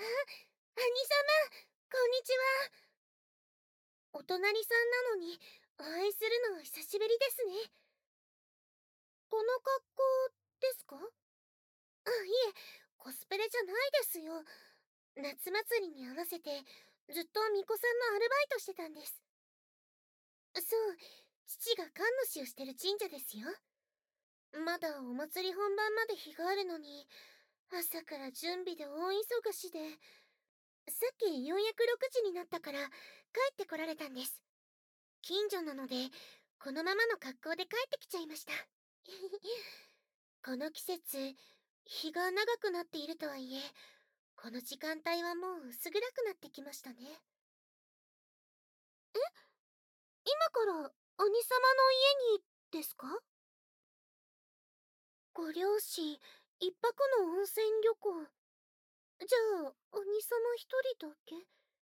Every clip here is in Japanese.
兄様、こんにちは。お隣さんなのに、お会いするのは久しぶりですね。この格好ですか？いえ、コスプレじゃないですよ。夏祭りに合わせて、ずっと巫女さんのアルバイトしてたんです。そう、父が神主をしてる神社ですよ。まだお祭り本番まで日があるのに、朝から準備で大忙しで、さっきようやく6時になったから帰ってこられたんです。近所なので、このままの格好で帰ってきちゃいました。この季節、日が長くなっているとはいえ、この時間帯はもう薄暗くなってきましたね。今から兄様の家にですか？ご両親、一泊の温泉旅行。じゃあ、兄様一人だけ？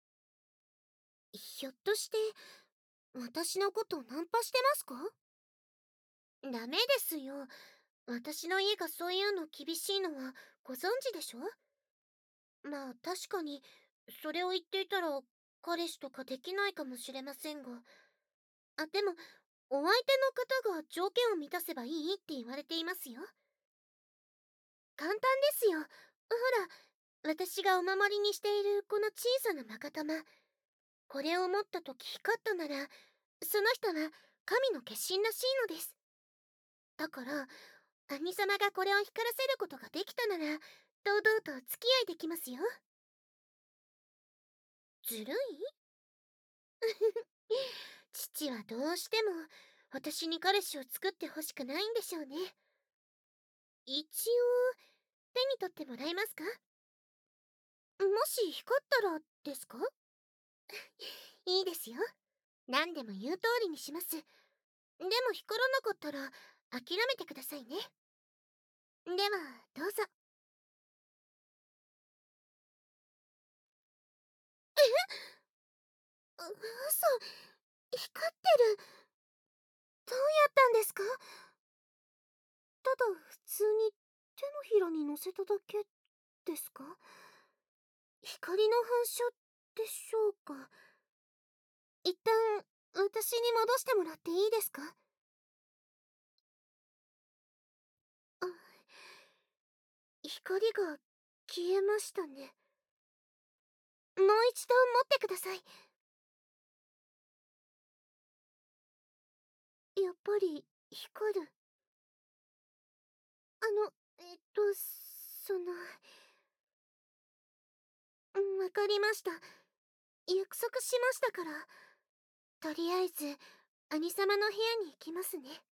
ひょっとして、私のことナンパしてますか？ダメですよ。私の家がそういうの厳しいのはご存知でしょ？まあ確かに、それを言っていたら彼氏とかできないかもしれませんが。でも、お相手の方が条件を満たせばいいって言われていますよ。簡単ですよ。ほら、私がお守りにしているこの小さな勾玉。これを持った時光ったなら、その人は神の化身らしいのです。だから、兄様がこれを光らせることができたなら、堂々とお付き合いできますよ。ずるい？父はどうしても私に彼氏を作ってほしくないんでしょうね。一応、手に取ってもらえますか？もし光ったらですか？いいですよ。何でも言う通りにします。でも光らなかったら諦めてくださいね。では、どうぞ。嘘、光ってる。どうやったんですか？ただ普通に手のひらに乗せただけですか？光の反射でしょうか？一旦私に戻してもらっていいですか？あ、光が消えましたね。もう一度持ってください。やっぱり光る。あの、その、わかりました。約束しましたから。とりあえず、兄様の部屋に行きますね。